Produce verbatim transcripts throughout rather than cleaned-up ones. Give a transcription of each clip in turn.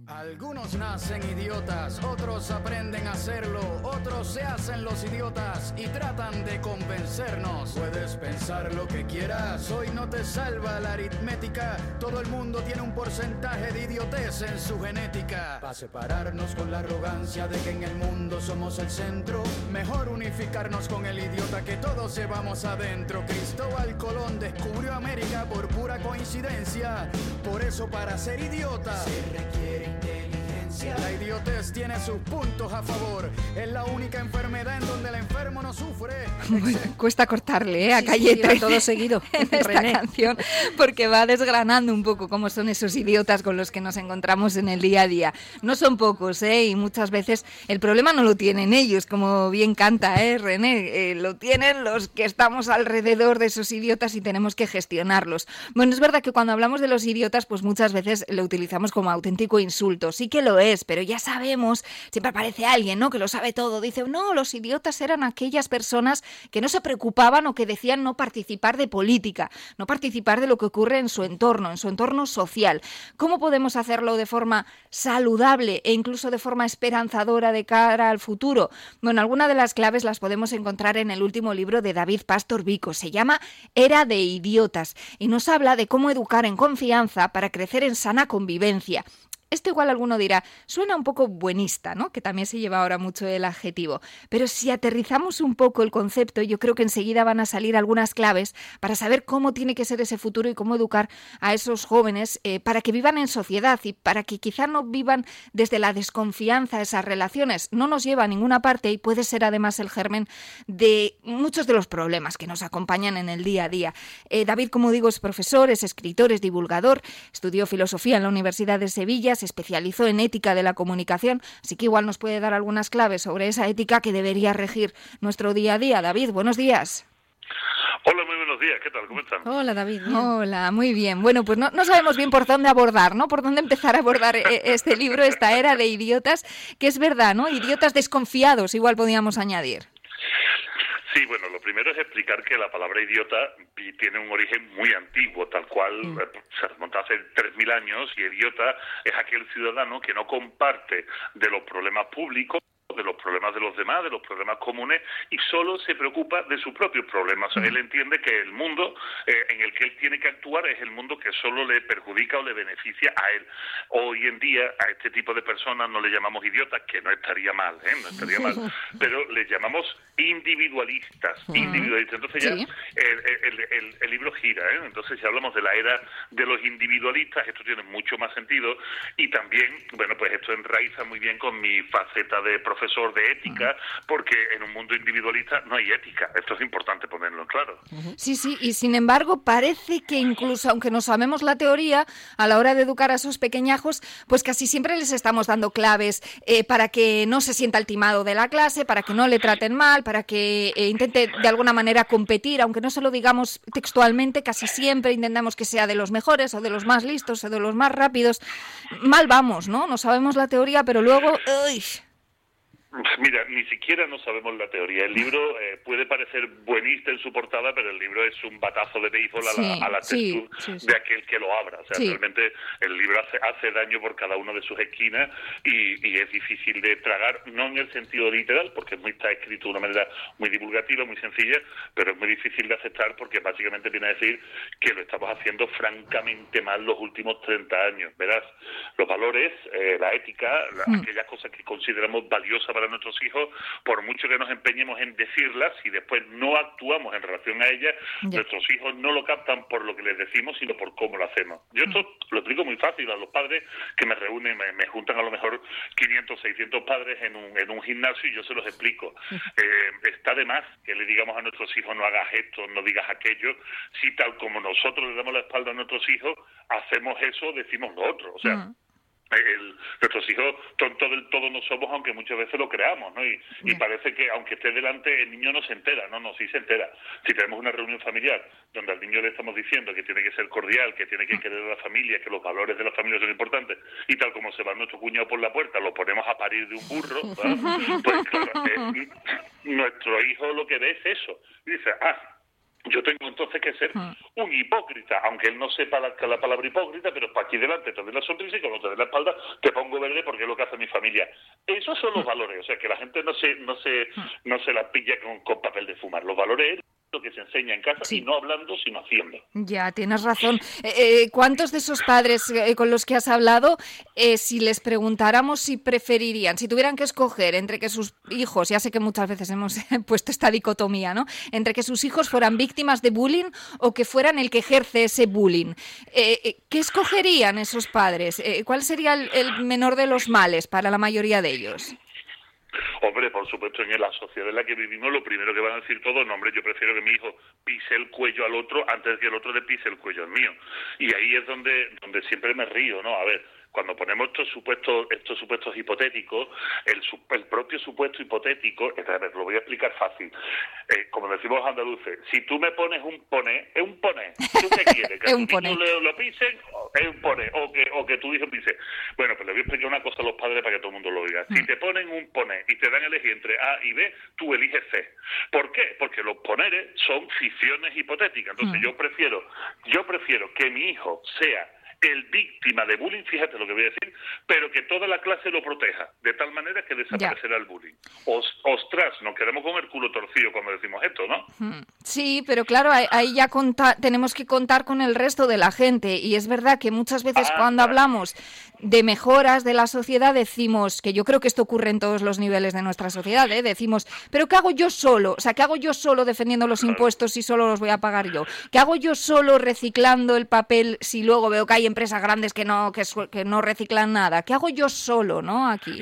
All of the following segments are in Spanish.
Algunos nacen idiotas, otros aprenden a hacerlo, otros se hacen los idiotas y tratan de convencernos. Puedes pensar lo que quieras, hoy no te salva la aritmética. Todo el mundo tiene un porcentaje de idiotez en su genética. Para separarnos con la arrogancia de que en el mundo somos el centro, mejor unificarnos con el idiota que todos llevamos adentro. Cristóbal Colón descubrió América por pura coincidencia. Por eso para ser idiota se requiere inteligencia. La idiotez tiene sus puntos a favor. Es la única enfermedad en donde el enfermo no sufre. Bueno, cuesta cortarle, ¿eh? A Sí, Calle sí, sí, trece todo seguido en esta René. canción, porque va desgranando un poco cómo son esos idiotas con los que nos encontramos en el día a día. No son pocos, ¿eh? Y muchas veces el problema no lo tienen ellos, como bien canta, ¿eh, René? Eh, lo tienen los que estamos alrededor de esos idiotas y tenemos que gestionarlos. Bueno, es verdad que cuando hablamos de los idiotas, pues muchas veces lo utilizamos como auténtico insulto. Sí que lo es, pero ya sabemos, siempre aparece alguien, ¿no?, que lo sabe todo. Dice, no, los idiotas eran aquellas personas que no se preocupaban o que decían no participar de política, no participar de lo que ocurre en su entorno, en su entorno social. ¿Cómo podemos hacerlo de forma saludable e incluso de forma esperanzadora de cara al futuro? Bueno, algunas de las claves las podemos encontrar en el último libro de David Pastor Vico. Se llama Era de idiotas y nos habla de cómo educar en confianza para crecer en sana convivencia. Esto igual alguno dirá, suena un poco buenista, ¿no?, que también se lleva ahora mucho el adjetivo. Pero si aterrizamos un poco el concepto, yo creo que enseguida van a salir algunas claves para saber cómo tiene que ser ese futuro y cómo educar a esos jóvenes eh, para que vivan en sociedad y para que quizá no vivan desde la desconfianza. Esas relaciones no nos lleva a ninguna parte y puede ser además el germen de muchos de los problemas que nos acompañan en el día a día. Eh, David, como digo, es profesor, es escritor, es divulgador, estudió filosofía en la Universidad de Sevilla, se especializó en ética de la comunicación, así que igual nos puede dar algunas claves sobre esa ética que debería regir nuestro día a día. David, buenos días. Hola, muy buenos días, ¿qué tal? ¿Cómo están? Hola, David. Bien. Hola, muy bien. Bueno, pues no, no sabemos bien por dónde abordar, ¿no? Por dónde empezar a abordar eh, este libro, esta era de idiotas, que es verdad, ¿no? Idiotas desconfiados, igual podríamos añadir. Sí, bueno, lo primero es explicar que la palabra idiota tiene un origen muy antiguo, tal cual mm. eh, se remonta hace tres mil años, y idiota es aquel ciudadano que no comparte de los problemas públicos, de los problemas de los demás, de los problemas comunes, y solo se preocupa de sus propios problemas. O sea, él entiende que el mundo eh, en el que él tiene que actuar es el mundo que solo le perjudica o le beneficia a él. Hoy en día a este tipo de personas no le llamamos idiotas, que no estaría mal, ¿eh? no estaría mal, pero le llamamos individualistas, individualistas. Entonces ya ¿Sí? el, el, el, el libro gira, ¿eh? Entonces si hablamos de la era de los individualistas, esto tiene mucho más sentido, y también, bueno, pues esto enraiza muy bien con mi faceta de profesor de ética, porque en un mundo individualista no hay ética. Esto es importante ponerlo en claro. Sí, sí, y sin embargo parece que incluso, aunque no sabemos la teoría, a la hora de educar a esos pequeñajos, pues casi siempre les estamos dando claves eh, para que no se sienta el timado de la clase, para que no le traten mal, para que eh, intente de alguna manera competir, aunque no se lo digamos textualmente, casi siempre intentamos que sea de los mejores o de los más listos o de los más rápidos. Mal vamos, ¿no? No sabemos la teoría, pero luego... ¡Uy! Mira, ni siquiera no sabemos la teoría. El libro eh, puede parecer buenista en su portada, pero el libro es un batazo de béisbol a la, sí, a la sí, textura sí, sí. de aquel que lo abra. O sea, sí. realmente el libro hace, hace daño por cada una de sus esquinas y, y es difícil de tragar, no en el sentido literal, porque está escrito de una manera muy divulgativa, muy sencilla, pero es muy difícil de aceptar porque básicamente viene a decir que lo estamos haciendo francamente mal los últimos treinta años. Verás, los valores, eh, la ética, la, mm. aquellas cosas que consideramos valiosas para nuestros hijos, por mucho que nos empeñemos en decirlas, y después no actuamos en relación a ellas, yeah. nuestros hijos no lo captan por lo que les decimos, sino por cómo lo hacemos. Yo esto mm. lo explico muy fácil a los padres que me reúnen, me, me juntan a lo mejor quinientos, seiscientos padres en un, en un gimnasio, y yo se los explico. Eh, está de más que le digamos a nuestros hijos no hagas esto, no digas aquello, si tal como nosotros le damos la espalda a nuestros hijos, hacemos eso, decimos lo otro. O sea, mm. El, nuestros hijos tontos del todo no somos, aunque muchas veces lo creamos, ¿no? Y, y parece que aunque esté delante el niño no se entera. No, no, sí se entera. Si tenemos una reunión familiar donde al niño le estamos diciendo que tiene que ser cordial, que tiene que querer a la familia, que los valores de la familia son importantes, y tal como se va nuestro cuñado por la puerta, lo ponemos a parir de un burro, ¿verdad? Pues claro, eh, nuestro hijo lo que ve es eso. Y dice, ah, yo tengo entonces que ser un hipócrita, aunque él no sepa la, la palabra hipócrita, pero para aquí delante te doy la sonrisa y cuando te doy la espalda te pongo verde porque es lo que hace mi familia. Esos son los valores, o sea, que la gente no se no se, no se la pilla con, con papel de fumar. Los valores es lo que se enseña en casa, sí. Y no hablando, sino haciendo. Ya, tienes razón. Eh, eh, ¿Cuántos de esos padres eh, con los que has hablado, eh, si les preguntáramos si preferirían, si tuvieran que escoger entre que sus hijos, ya sé que muchas veces hemos puesto esta dicotomía, ¿no? Entre que sus hijos fueran víctimas de bullying o que fueran el que ejerce ese bullying, eh, ¿qué escogerían esos padres? Eh, ¿Cuál sería el, el menor de los males para la mayoría de ellos? Hombre, por supuesto, en la sociedad en la que vivimos, lo primero que van a decir todos, no, hombre, yo prefiero que mi hijo pise el cuello al otro antes de que el otro le pise el cuello al mío. Y ahí es donde donde siempre me río, ¿no? A ver, cuando ponemos estos supuestos estos supuestos hipotéticos, el, el propio supuesto hipotético, a ver, lo voy a explicar fácil. Eh, como decimos los andaluces, si tú me pones un poné, es un poné. ¿Tú qué quieres? ¿Que un tu niño lo, lo pisen? Es un poné. O que, o que tu hijo pise. Bueno, pues le voy a explicar una cosa a los padres para que todo el mundo lo oiga. Si te ponen un poné y te dan a elegir entre A y B, tú eliges C. ¿Por qué? Porque los poneres son ficciones hipotéticas. Entonces yo prefiero, yo prefiero que mi hijo sea el víctima de bullying, fíjate lo que voy a decir, pero que toda la clase lo proteja, de tal manera que desaparecerá ya. el bullying. Os, ostras, nos quedamos con el culo torcido cuando decimos esto, ¿no? Sí, pero claro, ahí ya conta, tenemos que contar con el resto de la gente, y es verdad que muchas veces ah, cuando claro. hablamos de mejoras de la sociedad decimos, que yo creo que esto ocurre en todos los niveles de nuestra sociedad, ¿eh? Decimos, pero ¿qué hago yo solo? O sea, ¿qué hago yo solo defendiendo los claro. impuestos si solo los voy a pagar yo? ¿Qué hago yo solo reciclando el papel si luego veo que hay empresas grandes que no que, que no reciclan nada? ¿Qué hago yo solo, no? Aquí.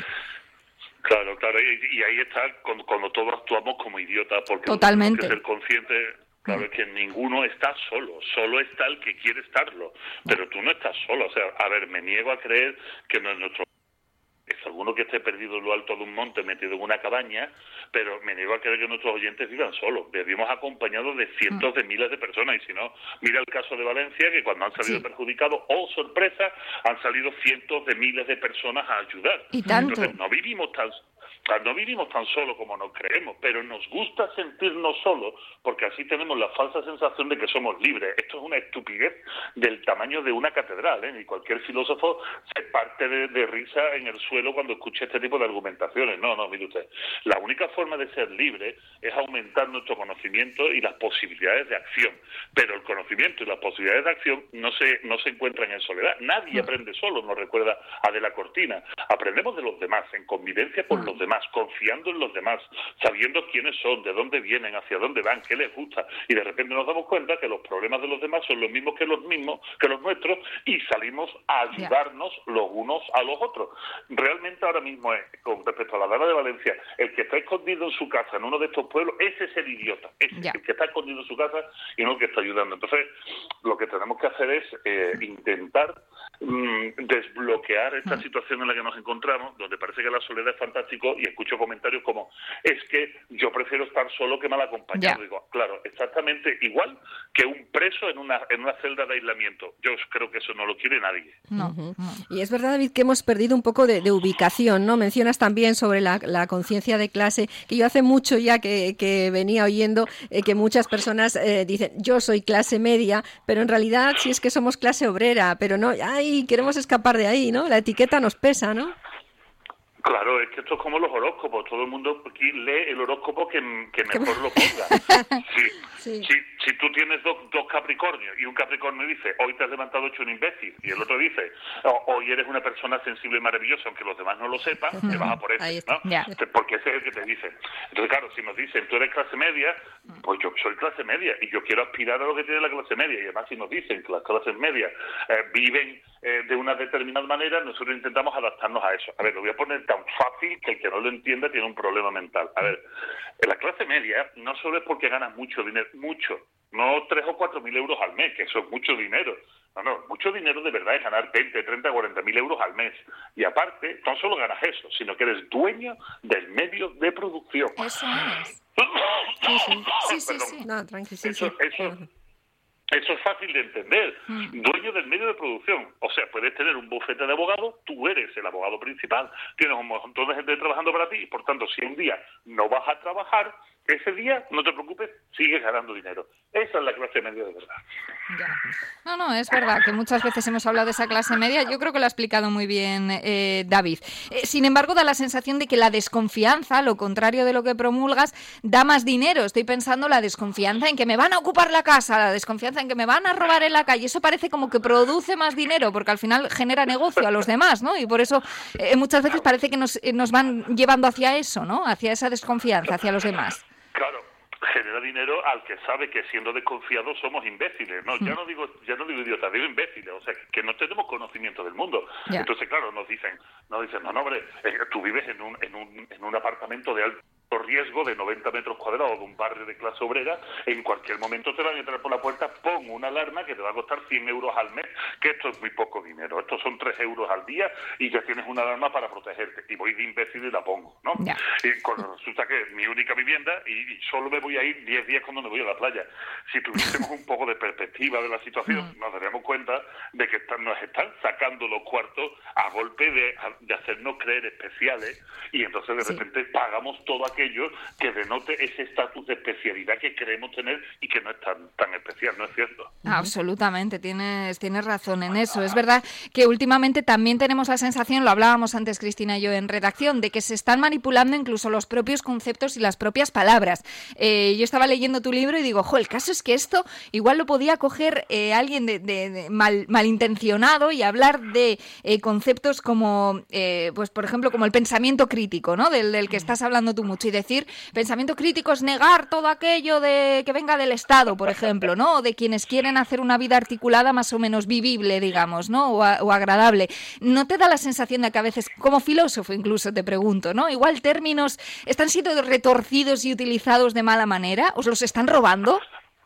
Claro, claro, y, y ahí está cuando, cuando todos actuamos como idiotas, porque totalmente. Tenemos que ser conscientes. Claro, es que ninguno está solo, solo está el que quiere estarlo, pero tú no estás solo. O sea, a ver, me niego a creer que no es nuestro... Es alguno que esté perdido en lo alto de un monte, metido en una cabaña, pero me niego a creer que nuestros oyentes vivan solos. Vivimos acompañados de cientos de miles de personas, y si no, mira el caso de Valencia, que cuando han salido sí. perjudicados, ¡oh, sorpresa!, han salido cientos de miles de personas a ayudar. ¿Y tanto? Entonces, no vivimos tan... No vivimos tan solos como nos creemos, pero nos gusta sentirnos solos porque así tenemos la falsa sensación de que somos libres. Esto es una estupidez del tamaño de una catedral, ¿eh? Y cualquier filósofo se parte de, de risa en el suelo cuando escucha este tipo de argumentaciones. No, no, mire usted. La única forma de ser libre es aumentar nuestro conocimiento y las posibilidades de acción. Pero el conocimiento y las posibilidades de acción no se, no se encuentran en soledad. Nadie aprende solo, nos recuerda Adela Cortina. Aprendemos de los demás, en convivencia con los demás, confiando en los demás, sabiendo quiénes son, de dónde vienen, hacia dónde van, qué les gusta, y de repente nos damos cuenta que los problemas de los demás son los mismos que los mismos que los nuestros, y salimos a ayudarnos yeah. los unos a los otros. Realmente ahora mismo, es, con respecto a la dama de Valencia, el que está escondido en su casa en uno de estos pueblos, ese es el idiota, ese yeah. el que está escondido en su casa y no el que está ayudando. Entonces, lo que tenemos que hacer es eh, intentar mmm, desbloquear esta situación en la que nos encontramos, donde parece que la soledad es fantástico, y escucho comentarios como, es que yo prefiero estar solo que mal acompañado. Yeah. Digo, claro, exactamente igual que un preso en una en una celda de aislamiento. Yo creo que eso no lo quiere nadie. No. Uh-huh. Y es verdad, David, que hemos perdido un poco de, de ubicación, ¿no? Mencionas también sobre la, la conciencia de clase, que yo hace mucho ya que, que venía oyendo eh, que muchas personas eh, dicen, yo soy clase media, pero en realidad sí es que somos clase obrera, pero no, ay, queremos escapar de ahí, ¿no? La etiqueta nos pesa, ¿no? Claro, es que esto es como los horóscopos. Todo el mundo aquí lee el horóscopo que, que mejor lo ponga. Sí. Sí. Si, si tú tienes dos, dos Capricornios y un Capricornio dice, hoy te has levantado hecho un imbécil, y el otro dice, oh, hoy eres una persona sensible y maravillosa, aunque los demás no lo sepan, te vas a por ese, ¿no? Yeah. Porque ese es el que te dice. Entonces, claro, si nos dicen, tú eres clase media, pues yo soy clase media y yo quiero aspirar a lo que tiene la clase media. Y además, si nos dicen que las clases medias eh, viven eh, de una determinada manera, nosotros intentamos adaptarnos a eso. A ver, lo voy a poner tan fácil que el que no lo entienda tiene un problema mental. A ver, en la clase media no solo es porque ganas mucho dinero, mucho, no tres o cuatro mil euros al mes, que eso es mucho dinero. No, no, mucho dinero de verdad es ganar veinte, treinta, cuarenta mil euros al mes. Y aparte, no solo ganas eso, sino que eres dueño del medio de producción. Eso es. Sí, sí, sí, sí, sí. No, tranquilo, sí, eso, sí. Eso, Eso es fácil de entender. Mm. Dueño del medio de producción. O sea, puedes tener un bufete de abogados, tú eres el abogado principal, tienes un montón de gente trabajando para ti, y por tanto, si un día no vas a trabajar, ese día, no te preocupes, sigues ganando dinero. Esa es la clase media de verdad. Ya. No, no, es verdad que muchas veces hemos hablado de esa clase media. Yo creo que lo ha explicado muy bien eh, David. Eh, sin embargo, da la sensación de que la desconfianza, lo contrario de lo que promulgas, da más dinero. Estoy pensando la desconfianza en que me van a ocupar la casa, la desconfianza en que me van a robar en la calle. Eso parece como que produce más dinero, porque al final genera negocio a los demás, ¿no? Y por eso eh, muchas veces parece que nos, eh, nos van llevando hacia eso, ¿no? Hacia esa desconfianza, hacia los demás. Claro, genera dinero al que sabe que siendo desconfiados somos imbéciles. No, ya no digo, ya no digo idiotas, digo imbéciles, o sea, que no tenemos conocimiento del mundo. Yeah. Entonces, claro, nos dicen, nos dicen, no, no, hombre, eh, tú vives en un, en un, en un apartamento de alto riesgo de noventa metros cuadrados de un barrio de clase obrera, en cualquier momento te van a entrar por la puerta, pon una alarma que te va a costar cien euros al mes, que esto es muy poco dinero, estos son tres euros al día y ya tienes una alarma para protegerte, y voy de imbécil y la pongo, ¿no? Yeah. Y cuando resulta que es mi única vivienda y, y solo me voy a ir diez días cuando me voy a la playa. Si tuviésemos un poco de perspectiva de la situación, nos daríamos cuenta de que están, nos están sacando los cuartos a golpe de, de hacernos creer especiales, y entonces de repente sí. pagamos todo aquello que denote ese estatus de especialidad que creemos tener y que no es tan, tan especial, ¿no es cierto? Absolutamente, tienes, tienes razón en eso. Es verdad que últimamente también tenemos la sensación, lo hablábamos antes Cristina y yo en redacción, de que se están manipulando incluso los propios conceptos y las propias palabras. Eh, yo estaba leyendo tu libro y digo, jo, el caso es que esto igual lo podía coger eh, alguien de, de, de mal, malintencionado y hablar de eh, conceptos como, eh, pues por ejemplo, como el pensamiento crítico, ¿no? Del, del que estás hablando tú mucho, y decir, pensamiento crítico es negar todo aquello de que venga del Estado, por ejemplo, ¿no? O de quienes quieren hacer una vida articulada más o menos vivible, digamos, ¿no? O, a, o agradable. ¿No te da la sensación de que a veces, como filósofo incluso te pregunto, ¿no? Igual términos están siendo retorcidos y utilizados de mala manera? ¿Os los están robando?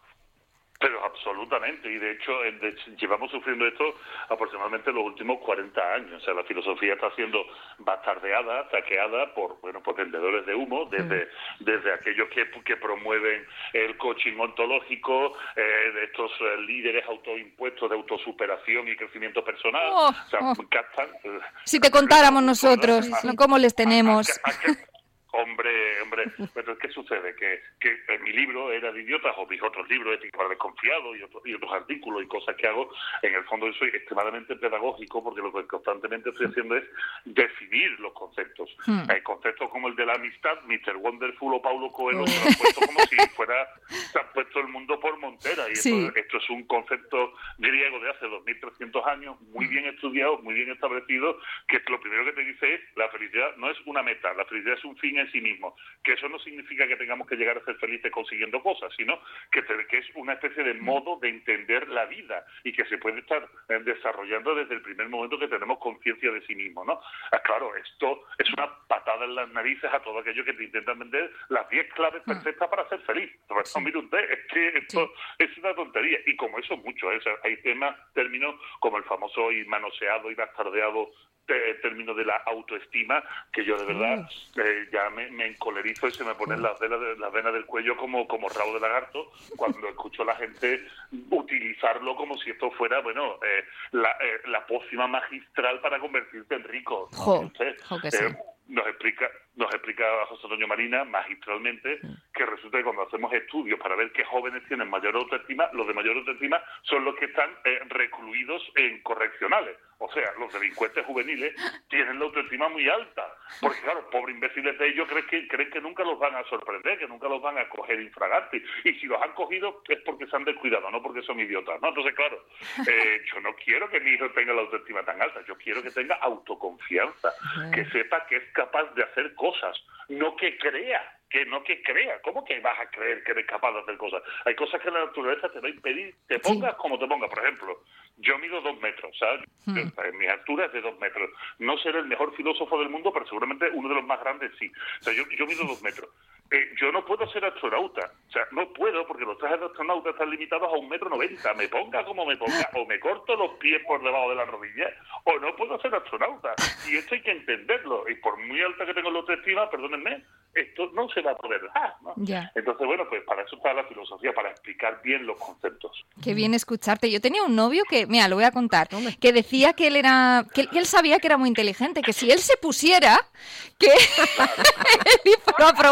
Pero absolutamente, y de hecho de, llevamos sufriendo esto aproximadamente los últimos cuarenta años. O sea, la filosofía está siendo bastardeada, saqueada por bueno por vendedores de humo, desde mm. desde aquellos que, que promueven el coaching ontológico, eh, de estos eh, líderes autoimpuestos de autosuperación y crecimiento personal. Oh, o sea, oh. captan, eh, si te contáramos nosotros, ¿no? ¿Cómo les tenemos? A, a, a, a, Hombre, hombre, pero ¿qué sucede? Que, que en mi libro Era de idiotas, o mis otros libros, Ética para desconfiados, y otros, y otros artículos y cosas que hago, en el fondo yo soy extremadamente pedagógico, porque lo que constantemente estoy haciendo es definir los conceptos. Hmm. Hay conceptos como el de la amistad, mister Wonderful o Paulo Coelho se lo han puesto como si fuera, se han puesto el mundo por montera, y sí. esto, esto es un concepto griego de hace dos mil trescientos años, muy bien estudiado, muy bien establecido, que lo primero que te dice es, la felicidad no es una meta, la felicidad es un fin en sí mismo, que eso no significa que tengamos que llegar a ser felices consiguiendo cosas, sino que, te, que es una especie de modo de entender la vida y que se puede estar eh, desarrollando desde el primer momento que tenemos conciencia de sí mismo, ¿no? Ah, claro, esto es una patada en las narices a todo aquello que te intentan vender las diez claves perfectas para ser feliz. Pues, no, mire usted, es que esto sí. es una tontería, y como eso mucho, ¿eh? O sea, hay temas, términos como el famoso y manoseado y bastardeado el término de la autoestima, que yo de verdad eh, ya me, me encolerizo y se me ponen las venas, de, las venas del cuello como, como rabo de lagarto cuando escucho a la gente utilizarlo como si esto fuera, bueno, eh, la, eh, la pócima magistral para convertirte en rico. Jo, Usted, jo que eh, sí. Nos explica, nos explica José Antonio Marina magistralmente que resulta que cuando hacemos estudios para ver qué jóvenes tienen mayor autoestima, los de mayor autoestima son los que están eh, recluidos en correccionales. O sea, los delincuentes juveniles tienen la autoestima muy alta. Porque, claro, pobres imbéciles de ellos creen que, creen que nunca los van a sorprender, que nunca los van a coger infraganti. Y si los han cogido es porque se han descuidado, no porque son idiotas, ¿no? Entonces, claro, eh, yo no quiero que mi hijo tenga la autoestima tan alta. Yo quiero que tenga autoconfianza, que sepa que es capaz de hacer cosas, no que crea. Que no que crea, ¿cómo que vas a creer que eres capaz de hacer cosas? Hay cosas que la naturaleza te va a impedir, te pongas sí. como te pongas. Por ejemplo, yo mido dos metros, ¿sabes? Hmm. En mi altura es de dos metros. No seré el mejor filósofo del mundo, pero seguramente uno de los más grandes sí. O sea, yo, yo mido dos metros. Eh, yo no puedo ser astronauta, o sea, no puedo porque los trajes de astronauta están limitados a un metro noventa, me ponga como me ponga, o me corto los pies por debajo de la rodilla, o no puedo ser astronauta, y esto hay que entenderlo, y por muy alta que tengo la autoestima, perdónenme, esto no se va a poder dar, ¿no? Yeah. Entonces, bueno, pues para eso está la filosofía, para explicar bien los conceptos. Qué bien escucharte. Yo tenía un novio que, mira, lo voy a contar, que decía que él era, que él, que él sabía que era muy inteligente, que si él se pusiera, que él lo aprobaría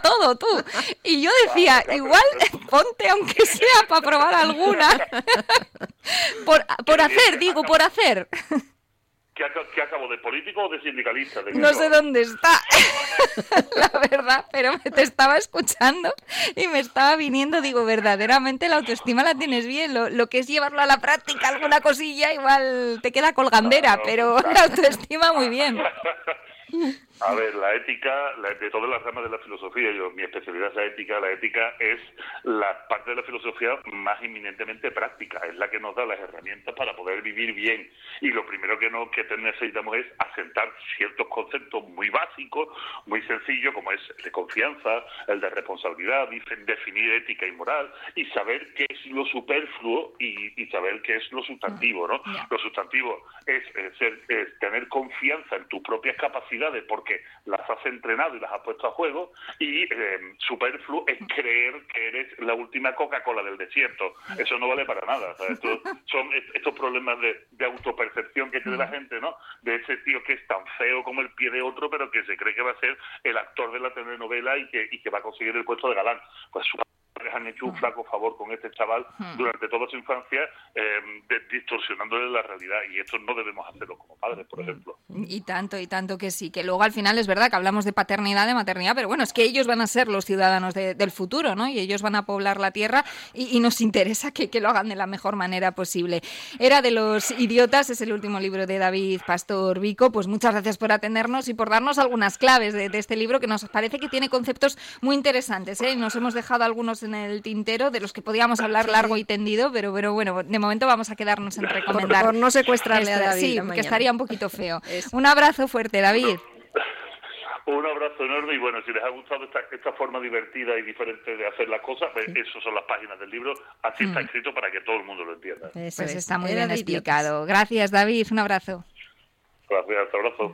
todo, tú. Y yo decía, igual ponte aunque sea para probar alguna. por, por hacer, digo, por hacer. ¿Qué, ¿Qué acabo, de político o de sindicalista? ¿De no sé dónde está, la verdad, pero me te estaba escuchando y me estaba viniendo, digo, verdaderamente la autoestima la tienes bien, lo, lo que es llevarlo a la práctica, alguna cosilla, igual te queda colgandera, pero la autoestima muy bien. A ver, la ética, la, de todas las ramas de la filosofía, yo, mi especialidad es la ética, la ética es la parte de la filosofía más eminentemente práctica, es la que nos da las herramientas para poder vivir bien. Y lo primero que, no, que necesitamos es asentar ciertos conceptos muy básicos, muy sencillos, como es el de confianza, el de responsabilidad, definir ética y moral, y saber qué es lo superfluo y, y saber qué es lo sustantivo, ¿no? Lo sustantivo es, es, es tener confianza en tus propias capacidades, porque las has entrenado y las has puesto a juego, y eh, superfluo es creer que eres la última Coca-Cola del desierto. Eso no vale para nada. O sea, estos son estos problemas de, de autopercepción que tiene la gente, ¿no? De ese tío que es tan feo como el pie de otro, pero que se cree que va a ser el actor de la telenovela y que, y que va a conseguir el puesto de galán. Pues su han hecho un flaco favor con este chaval durante toda su infancia, eh, de, distorsionándole la realidad, y esto no debemos hacerlo como padres, por ejemplo. Y tanto, y tanto que sí, que luego al final es verdad que hablamos de paternidad, de maternidad, pero bueno, es que ellos van a ser los ciudadanos de, del futuro, ¿no? Y ellos van a poblar la tierra y, y nos interesa que, que lo hagan de la mejor manera posible. Era de los idiotas, es el último libro de David Pastor Vico. Pues muchas gracias por atendernos y por darnos algunas claves de, de este libro, que nos parece que tiene conceptos muy interesantes, ¿eh? Nos hemos dejado algunos en el tintero de los que podíamos hablar largo y tendido, pero, pero bueno, de momento vamos a quedarnos en recomendar. Por, por no secuestrarle Esta, a David. Sí, que estaría un poquito feo. Eso. Un abrazo fuerte, David. Un abrazo enorme, y bueno, si les ha gustado esta, esta forma divertida y diferente de hacer las cosas, pues sí. Esas son las páginas del libro, así mm. está escrito para que todo el mundo lo entienda. Eso pues es. Está muy Era bien explicado. Idiotas. Gracias, David, un abrazo. Gracias, abrazo.